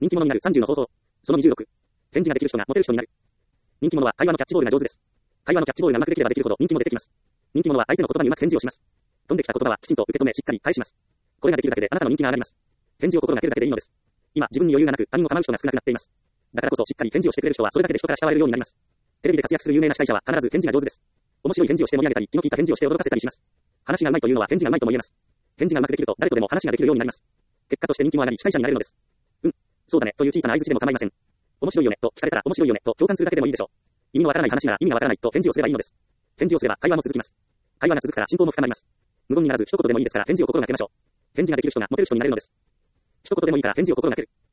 人気者になる30の方法。その26。返事ができる人がモテる人になる。人気者は会話のキャッチボールが上手です。会話のキャッチボールがうまくできればできるほど人気も出てきます。人気者は相手の言葉にうまく返事をします。飛んできた言葉はきちんと受け止めしっかり返します。これができるだけであなたの人気が上がります。返事を心がけるだけでいいのです。今、自分に余裕がなく他人を構う人が少なくなっています。だからこそしっかり返事をしてくれる人はそれだけで人から慕われるようになります。テレビで活躍する有名な司会者は必ず返事が上手です。面白い返事をして盛り上げたり、気の利いた返事をして驚かせたりします。話がうまいというのは返事がうまいとも言えます。返事がうまくできると誰とでも話ができるようになります。結果として人気も上がり司会者になれるのです。そうだねという小さな相槌でも構いません。面白いよねと聞かれたら面白いよねと共感するだけでもいいでしょう。意味のわからない話なら意味がわからないと返事をすればいいのです。返事をすれば会話も続きます。会話が続くから進行も深まります。無言にならず一言でもいいですから返事を心がけましょう。返事ができる人がモテる人になれるのです。一言でもいいから返事を心がける。